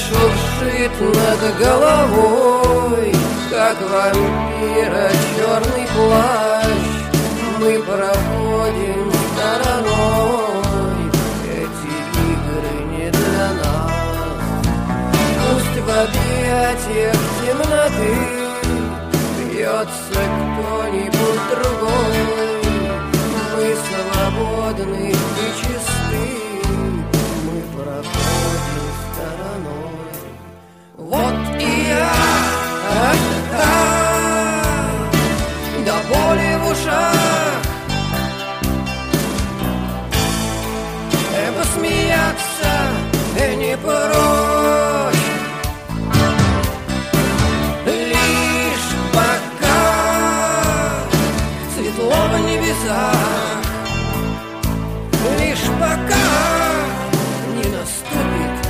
шуршит над головой, как вампира черный плащ. Мы проходим стороной, эти игры не для нас. Пусть в объятиях темноты бьется кто-нибудь другой. Мы свободны и чисты, мы проходим стороной. Вот и я, до боли в ушах, посмеяться не прочь, лишь пока светло в небесах, лишь пока не наступит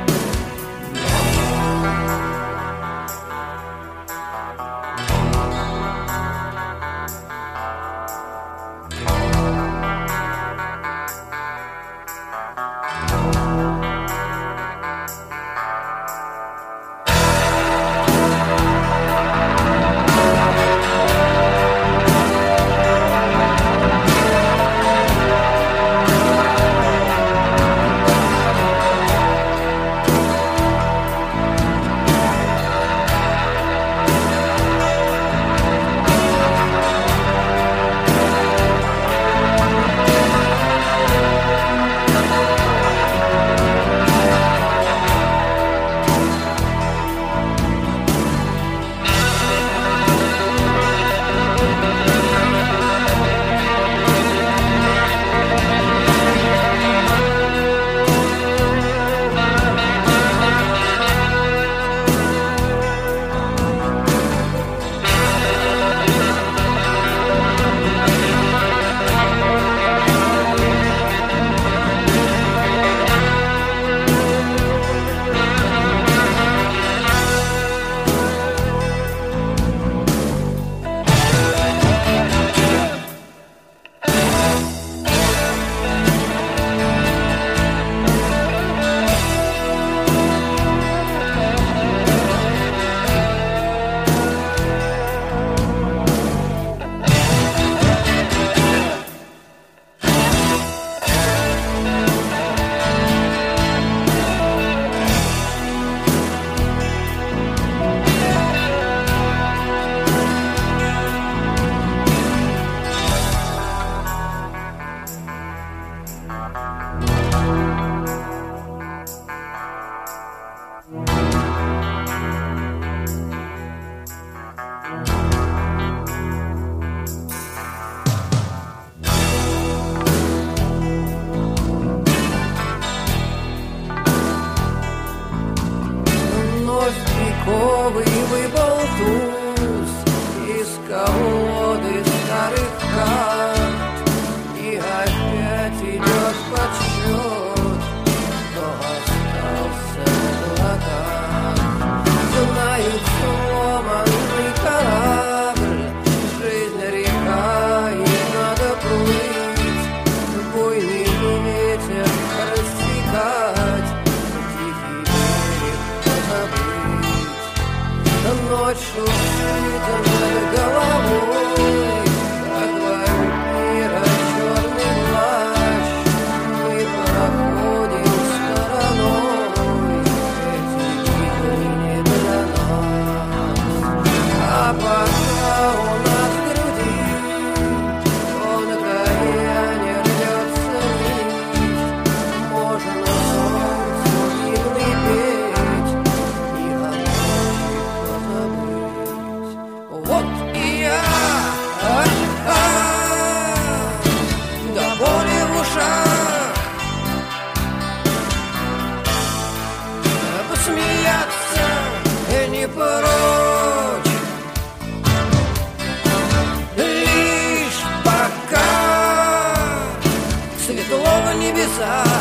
Ковый выпал туз из колоды старых карт, и опять идет подсчет, кто остался в облаках. Знают сломанный корабль, жизнь река, и надо плыть, буйный ветер рассекать, тихий берег позабыть. Ночь шуршит над головой, как вампира черный плащ. Мы проходим стороной, эти игры не для нас. А пока у нас в груди тонкая не рвется нить, можно солнцу мирный петь и о ночи позабыть. Вот и я, до боли в ушах, посмеяться не прочь, лишь пока светло в небесах.